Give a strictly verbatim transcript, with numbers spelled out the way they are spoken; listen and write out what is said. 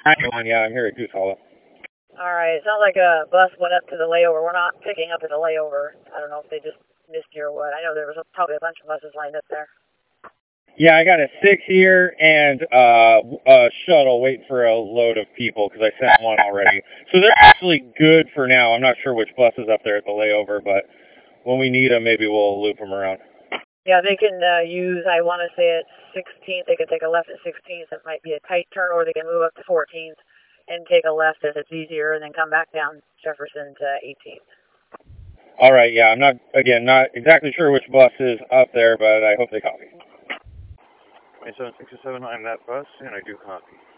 ninety-one, yeah, I'm here at Goose Hollow. All right, it sounds like a bus went up to the layover. We're not picking up at the layover. I don't know if they just missed you or what. I know there was a, probably a bunch of buses lined up there. Yeah, I got a six here and uh, a shuttle waiting for a load of people because I sent one already. So they're actually good for now. I'm not sure which bus is up there at the layover, but when we need them, maybe we'll loop them around. Yeah, they can uh, use, I want to say at sixteenth, they can take a left at sixteenth. It might be a tight turn, or they can move up to fourteenth and take a left if it's easier, and then come back down Jefferson to eighteenth. All right, yeah, I'm not, again, not exactly sure which bus is up there, but I hope they copy. twenty-seven sixty-seven, I'm that bus, and I do copy.